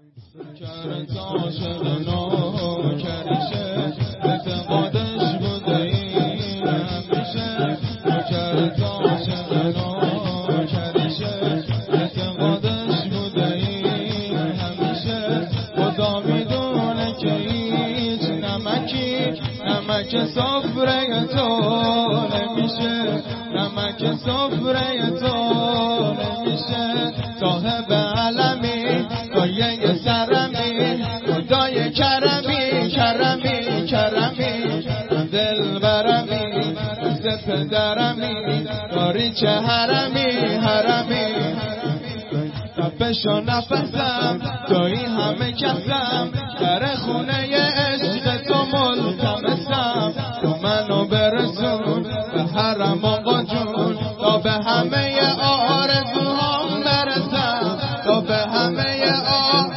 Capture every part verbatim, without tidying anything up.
کرد عاشق نوکرشه اعتقادش بوده این همیشه کرد عاشق نوکرشه اعتقادش بوده این همیشه خدا میدونه که هیچ نمکی نمک سفره تو نمیشه نمک سفره تو نمیشه صاحب علمی دایه سرمی خدای کرمی کرمی کرمی دل برمی از پدرمی داری چه حرمی حرمی نفش و نفسم توی همه کسم در خونه عشق تو ملتمسم تو منو برسون به حرم آقا جون تا به همه آرزوهام برسم تا به همه آ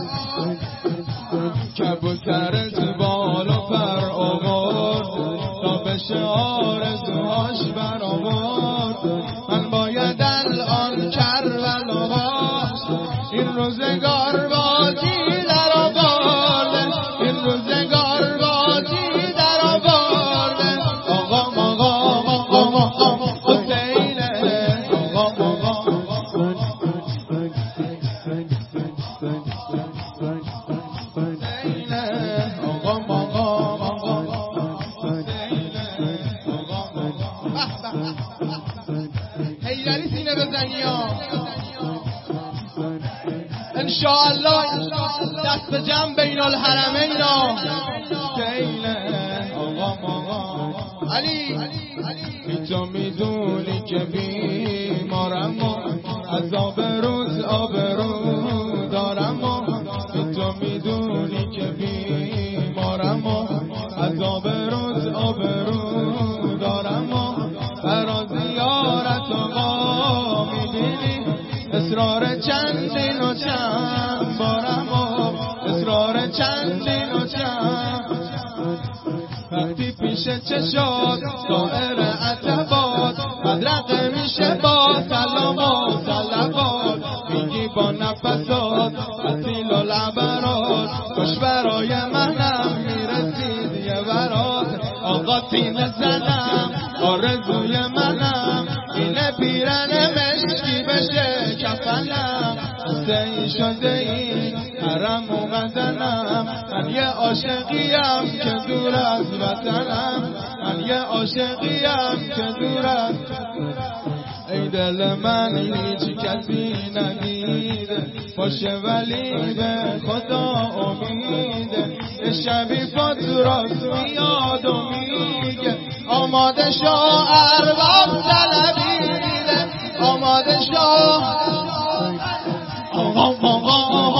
کبوتر زبال و پر آورد تا بشه آرزوهاش برآورد من باید الان کربلا باش این روزگار بازی در آورده این روزگار بازی در آورده آقا آقا آقا آقا حسینه آقا آقا هیدری سینه بزنی ها انشاءالله دست جمع بین الحرمین ها آقا آقا علی تو میدونی که بیمارم و عذاب روز آبرو دارم و تو میدونی که بیمارم و عذاب روز آبرو دارم و برا زیارت آقا میبینی اصرار چندین و چند بارم و اصرار چندین و چند وقتی پیش چشات دائر عتبات مدرقه میشه با سلام و صلوات میگی با نفسات اصیل و لبرات خوش برای منم میرسید یه برات آقا تینه زنم آرزوی منم اینه پیرن مشکی بشه کفنم حسین شده این حرم و غزنم من یه عاشقیم که دور از وطنم من یه عاشقیم که دور از ای دل من هیچ کسی ندیده باشه ولی به خدا امیده شبی فاتوراس میاد و میگه آماده شو ارباب طلبیده آماده شو آقا آقا